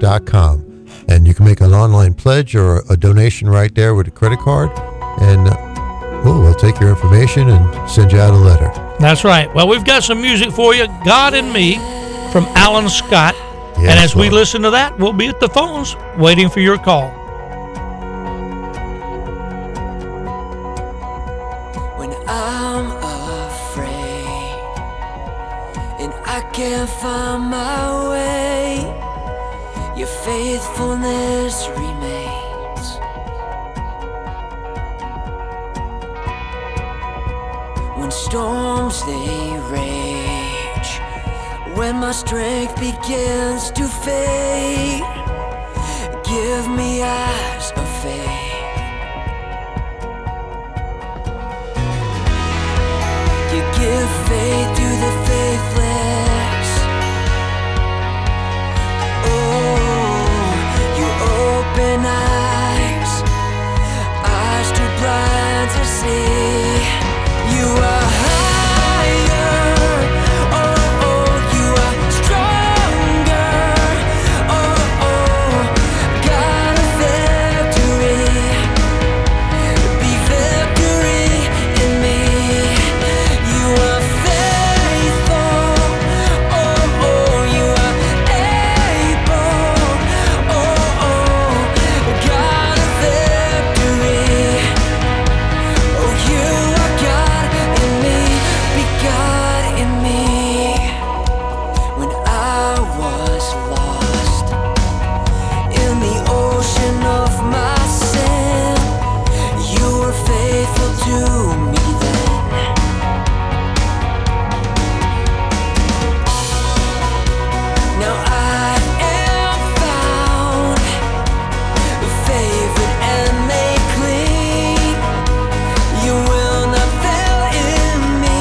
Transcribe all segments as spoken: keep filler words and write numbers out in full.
dot com. And you can make an online pledge or a donation right there with a credit card. And well, we'll take your information and send you out a letter. That's right. Well, we've got some music for you, God and Me, from Alan Scott. Yes, and as Lord. we listen to that, we'll be at the phones waiting for your call. When I'm afraid and I can't find my way, your faithfulness remains. When storms they rage, when my strength begins to fade, give me eyes of faith. You give faith to the faithless. Oh, you open eyes, eyes too blind to see. You are higher. Oh, oh, you are stronger. Oh, oh, God of victory. Be victory in me. You are faithful. Oh, oh, you are able. Oh, oh, God of victory. Oh, you are God in me. Be God in me. When I was lost in the ocean of my sin, you were faithful to me then. Now I am found, favored and made clean. You will not fail in me.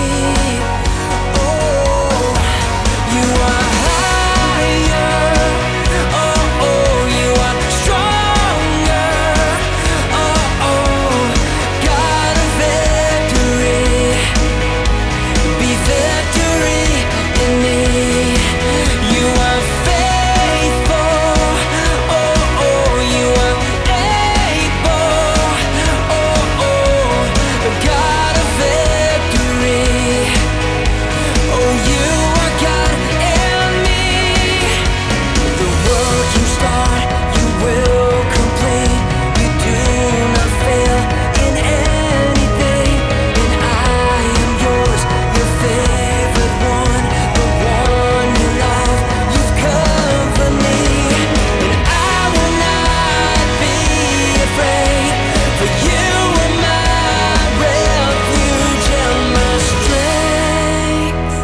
Oh, you are higher. Oh, oh, you are stronger. Oh, oh, God of victory. Be victory in me. You are faithful. Oh, oh, you are able. Oh, oh, God of victory. Oh, you are God in me. The work you start, you will complete. You do not fail in anything. And I am yours, your favorite one, the one you love. You've covered me, and I will not be afraid. For you are my refuge and my strength,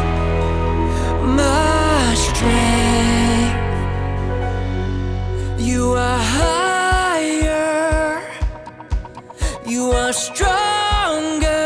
my strength. You are higher, you are stronger,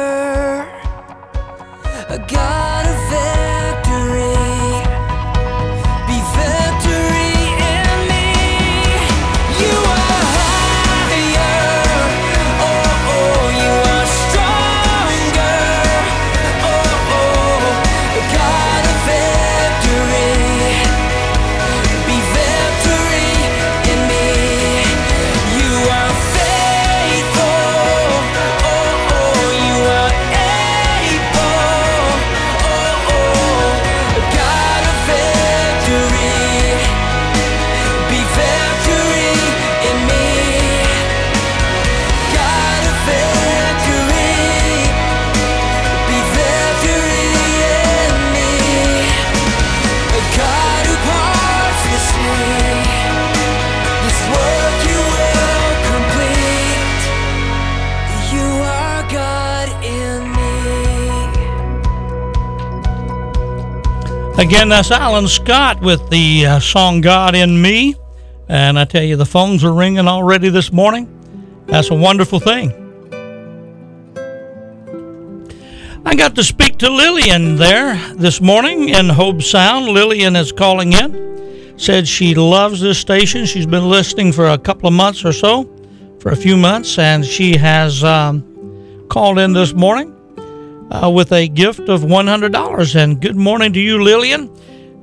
a God of victory. Be victory in me. You are higher. Oh, oh, you are stronger. Oh, oh, God of victory. Be victory in me. You are faithful. Oh, oh, you are able. Oh, oh, God of victory. Be victory in me. God of victory. Be victory in me. A God who parts the sea. This work you will complete. You are God in me. Again, that's Alan Scott with the uh, song God in Me. And I tell you, the phones are ringing already this morning. That's a wonderful thing. I got to speak to Lillian there this morning in Hobe Sound. Lillian is calling in. Said she loves this station. She's been listening for a couple of months or so, for a few months, and she has um, called in this morning uh, with a gift of one hundred dollars. And good morning to you, Lillian.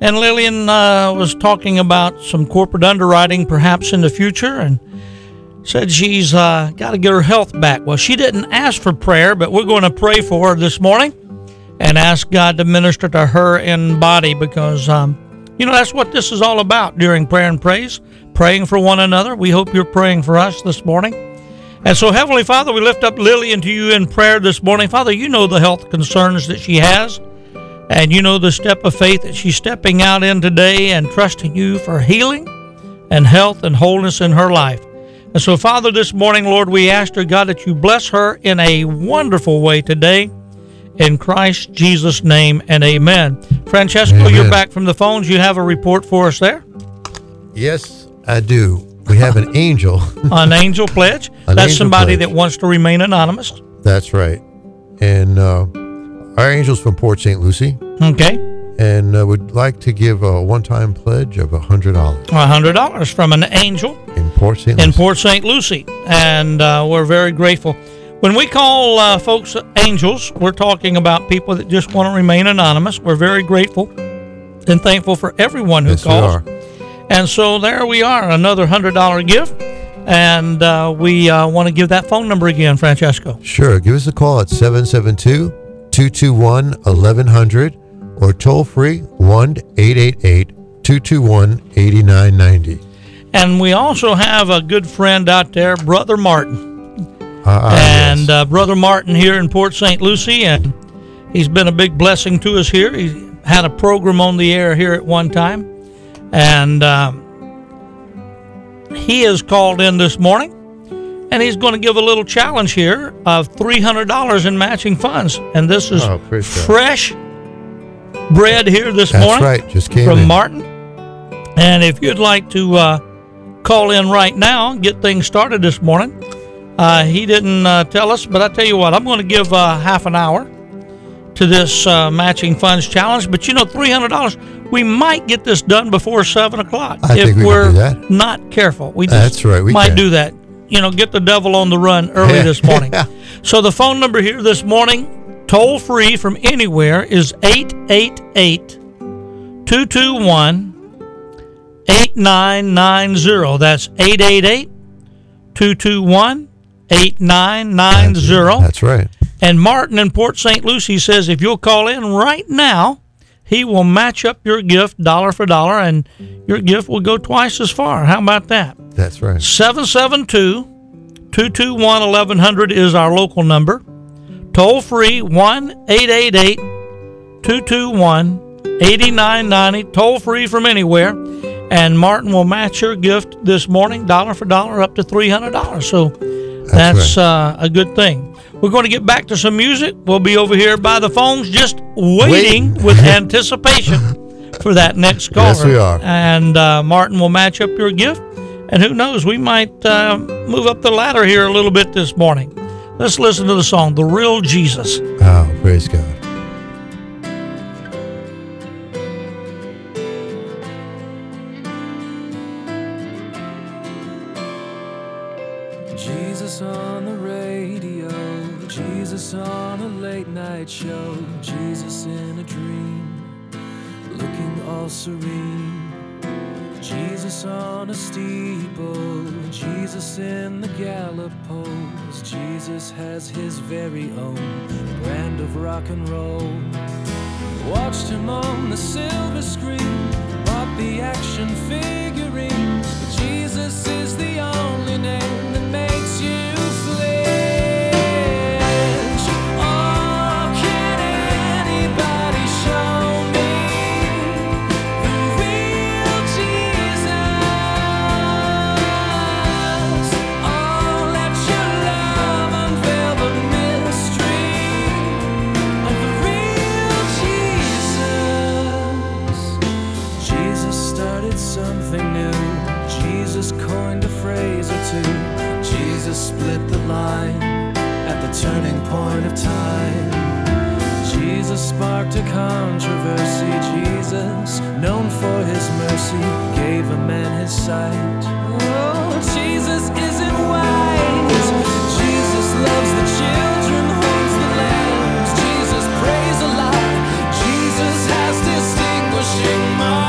And Lillian uh, was talking about some corporate underwriting perhaps in the future, and said she's uh, got to get her health back. Well, she didn't ask for prayer, but we're going to pray for her this morning and ask God to minister to her in body, because, um, you know, that's what this is all about during prayer and praise, praying for one another. We hope you're praying for us this morning. And so, Heavenly Father, we lift up Lillian to you in prayer this morning. Father, you know the health concerns that she has, and you know the step of faith that she's stepping out in today and trusting you for healing and health and wholeness in her life. And so, Father, this morning, Lord, we ask her, God, that you bless her in a wonderful way today. In Christ Jesus' name, and amen. Francesco, Amen. You're back from the phones. You have a report for us there? Yes, I do. We have an angel. An angel pledge? An That's angel somebody pledge. that wants to remain anonymous. That's right. And uh, our angel's from Port Saint Lucie, Okay. and uh, would like to give a one-time pledge of one hundred dollars one hundred dollars from an angel in Port Saint in Lucie. Port Saint Lucie. And uh, we're very grateful. When we call uh, folks angels, we're talking about people that just want to remain anonymous. We're very grateful and thankful for everyone who Yes, we calls. are. And so there we are, another one hundred dollars gift. And uh, we uh, want to give that phone number again, Francesco. Sure. Give us a call at seven seven two, two two one, eleven hundred or toll free one eight eight eight, two two one, eight nine nine zero. And we also have a good friend out there, Brother Martin. Uh, uh, and yes. uh, Brother Martin here in Port Saint Lucie, and he's been a big blessing to us here. He had a program on the air here at one time, and um, he is called in this morning, and he's going to give a little challenge here of three hundred dollars in matching funds. And this is Oh, praise God. fresh bread here this That's morning right. Just came from in. Martin. And if you'd like to uh, call in right now, get things started this morning. Uh, he didn't uh, tell us, but I tell you what, I'm going to give uh, half an hour to this uh, matching funds challenge. But you know, three hundred dollars, we might get this done before seven o'clock I if think we can we're do that. not careful. We just That's right, we might can. do that. You know, get the devil on the run early Yeah. this morning. So the phone number here this morning, toll free from anywhere, is eight eight eight, two two one, eight nine nine zero. That's eight eight eight, two two one, eight nine nine zero. That's right. And Martin in Port Saint Lucie says if you'll call in right now, he will match up your gift dollar for dollar, and your gift will go twice as far. How about that? That's right. seven seven two, two two one, eleven hundred is our local number. Toll free one eight eight eight, two two one, eight nine nine zero. Toll free from anywhere. And Martin will match your gift this morning, dollar for dollar, up to three hundred dollars. So that's, That's right. uh, a good thing. We're going to get back to some music. We'll be over here by the phones just waiting Wait. with anticipation for that next caller. Yes, we are. And uh, Martin will match up your gift. And who knows, we might uh, move up the ladder here a little bit this morning. Let's listen to the song, The Real Jesus. Oh, praise God. Jesus on the radio, Jesus on a late night show, Jesus in a dream, looking all serene. Jesus on a steeple, Jesus in the gallopost, Jesus has his very own brand of rock and roll. Watched him on the silver screen, bought the action figurines, but Jesus is the only name that makes you flinch. Oh, can anybody show me the real Jesus? Oh, let your love unveil the mystery of the real Jesus. Jesus started something new. Jesus coined a phrase or two. Jesus split the line at the turning point of time. Jesus sparked a controversy. Jesus, known for his mercy, gave a man his sight. Oh, Jesus isn't wise. Jesus loves the children, holds the lambs. Jesus prays aloud. Jesus has distinguishing marks.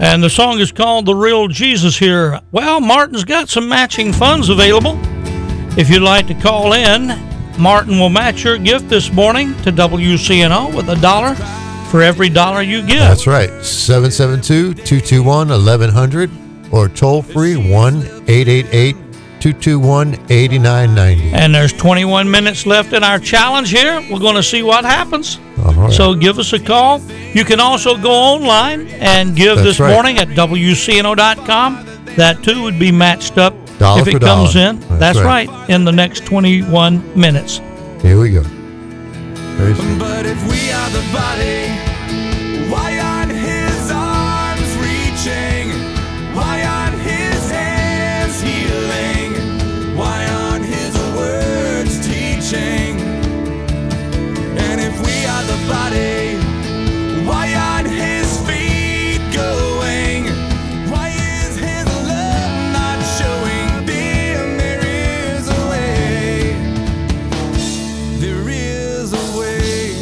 And the song is called The Real Jesus here. Well, Martin's got some matching funds available. If you'd like to call in, Martin will match your gift this morning to W C N O with a dollar for every dollar you give. That's right. seven seven two, two two one, eleven hundred or toll free one eight eight eight, two two one, eight nine nine zero. And there's twenty-one minutes left in our challenge here. We're going to see what happens. All right. So give us a call. You can also go online and give That's this right. morning at W C N O dot com. That too would be matched up Dollar if it for comes dollar. in. That's That's right. right. In the next twenty-one minutes. Here we go. Very soon. But if we are the body, why aren't his arms reaching? Why aren't his hands healing? Why aren't his words teaching? And if we are the body, why aren't his feet going? Why is his love not showing? Then there is a way. There is a way.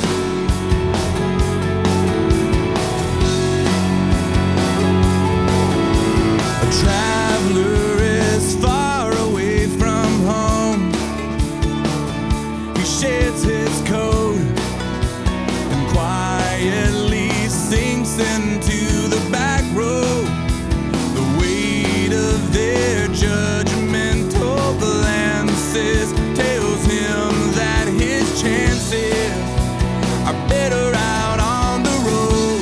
A traveler is far away from home. He sheds his coat and quietly sinks into the back row. The weight of their judgmental glances tells him that his chances are better out on the road.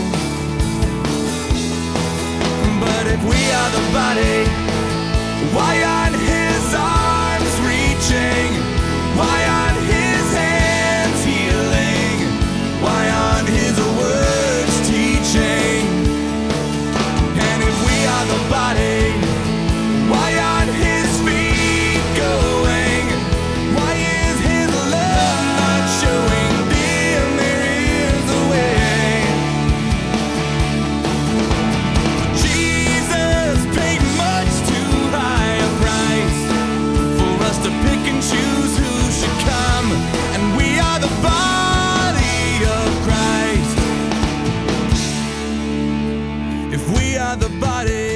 But if we are the body, why aren't his arms reaching? Why aren't his hands healing? Why aren't his words teaching? And if we are the body, why aren't his feet going? Why is his love not showing? Then there is a way. Jesus paid much too high a price for us to pick and choose who should come. And we are the body of Christ. If we are the body,